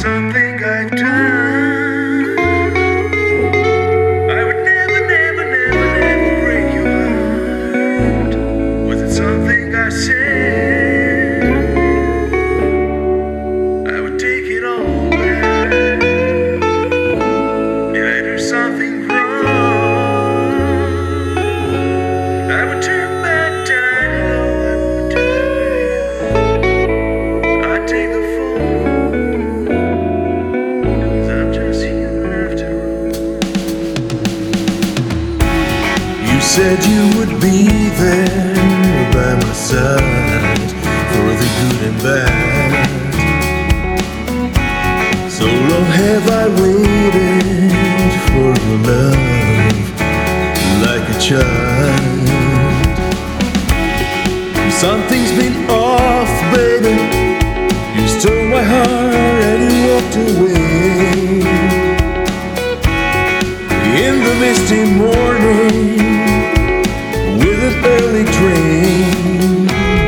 something I've done? I would never, never, never, never break your heart. Was it something I said? I would take it all back. Did I do something wrong? I would turn back time, you know I would do it. I'd take the phone. You said you would be there by my side for the good and bad. So long have I waited for your love like a child. Something's been off, baby. You stole my heart and you walked away. In the misty morning with an early train.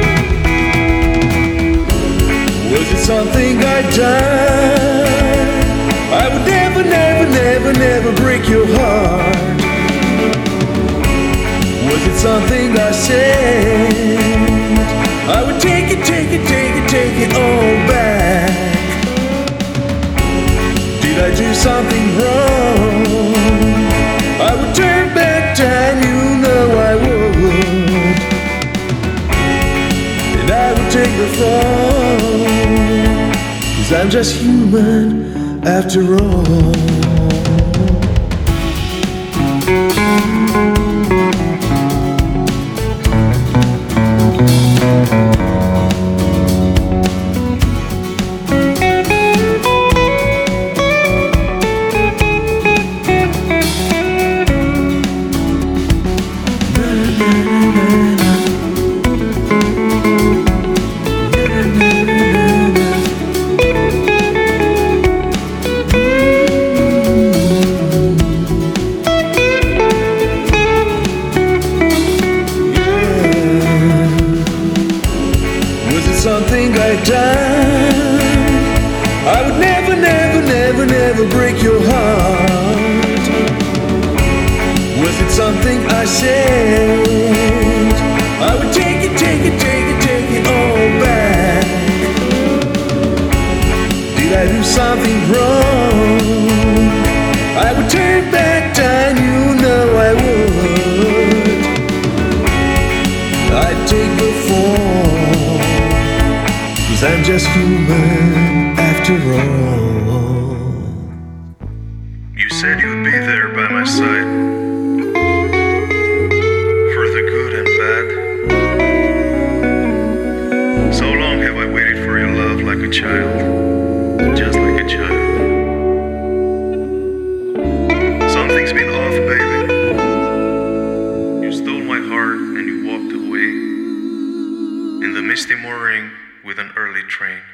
Was it something I'd done? I would never, never, never, never break your heart. Was it something I said? I would take it, take it, take it, take it all back. Did I do something wrong? I would turn back time, you know I would. And I would take the fall, 'cause I'm just human after all. Something I'd done. I would never, never, never, never break your heart. Was it something I said? I would take it, take it, take it, take it all back. Did I do something wrong? I would turn back time, you know I would. I'd take the fall, 'cause I'm just human after all. You said you would be there by my side for the good and bad. So long have I waited for your love like a child, just like a child. Something's been off, baby. You stole my heart and you walked away in the misty morning with an early train.